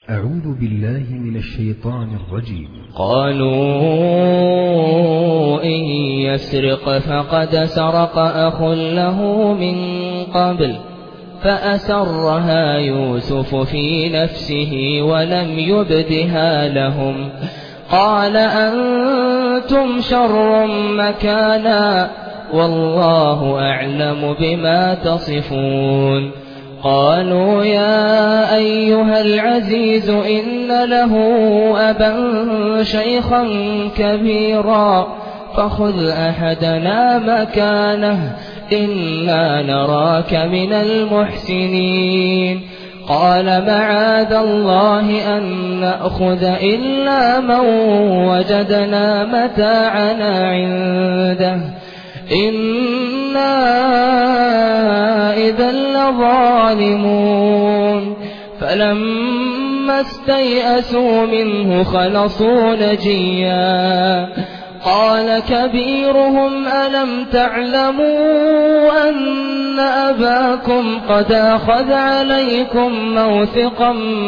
أعوذ بالله من الشيطان الرجيم. قالوا إن يسرق فقد سرق أخ له من قبل فأسرها يوسف في نفسه ولم يبدها لهم قال أنتم شر مكانا والله أعلم بما تصفون. قالوا يا أيها العزيز إن له أبا شيخا كبيرا فخذ أحدنا مكانه إنا نراك من المحسنين. قال معاذ الله أن نأخذ إلا من وجدنا متاعنا عنده إنا إذا لظالمون. فلما استيئسوا منه خلصوا نجيا قال كبيرهم ألم تعلموا أن أباكم قد أخذ عليكم موثقا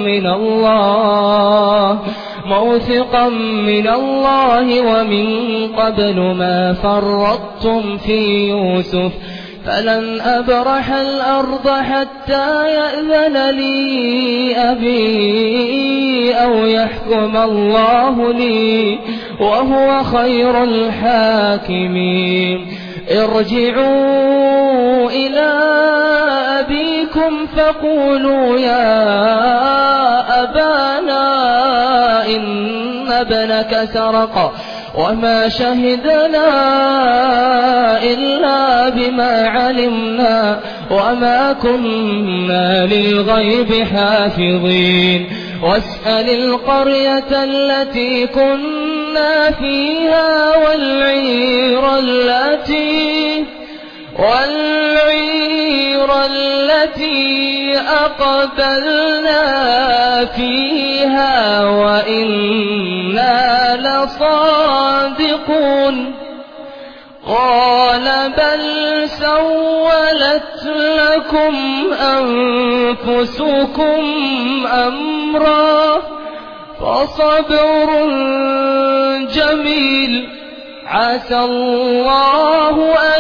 من الله ومن قبل ما فرطتم في يوسف فلن أبرح الأرض حتى يأذن لي أبي أو يحكم الله لي وهو خير الحاكمين. ارجعوا إلى أبيكم فقولوا يا أبانا إن ابنك سرق وما شهدنا إلا بما علمنا وما كنا للغيب حافظين. واسأل القرية التي كنا فيها والعير التي أقبلنا فيها وإنا لصادقون. قال بل سولت لكم أنفسكم أمرا فصبر جميل عسى الله أن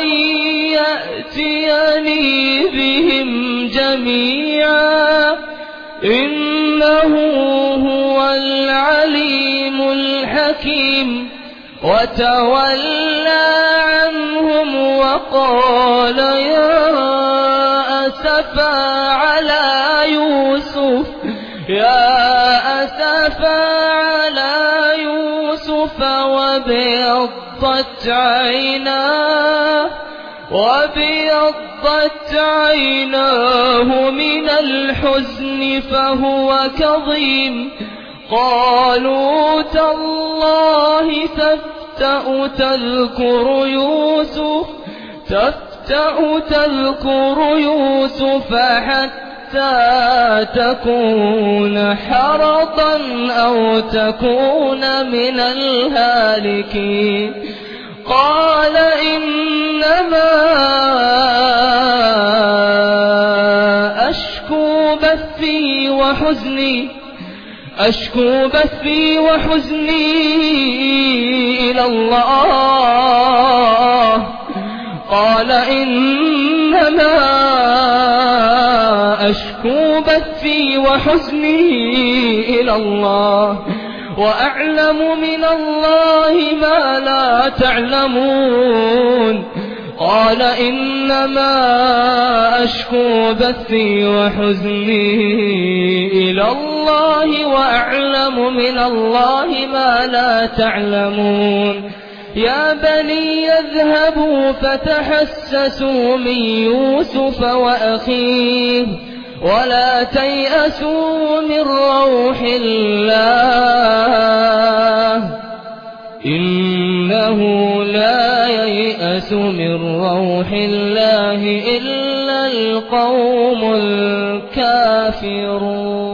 يأتيني بهم جميعا إنه هو العليم الحكيم. وتولى عنهم وقال يا أسفا على يوسف وابيضت عيناه من الحزن فهو كظيم. قالوا تالله تفتأ تذكر يوسف حتى تكون حرضا أو تكون من الهالكين. قال إنما أشكو بثي وحزني إلى الله. قال إنما أشكو بثي وحزني إلى الله وأعلم من الله ما لا تعلمون. قال إنما أشكو بثي وحزني إلى الله وأعلم من الله ما لا تعلمون. يا بني اذهبوا فتحسسوا من يوسف وأخيه ولا تيأسوا من روح الله إنه لا ييأس من روح الله إلا القوم الكافرون.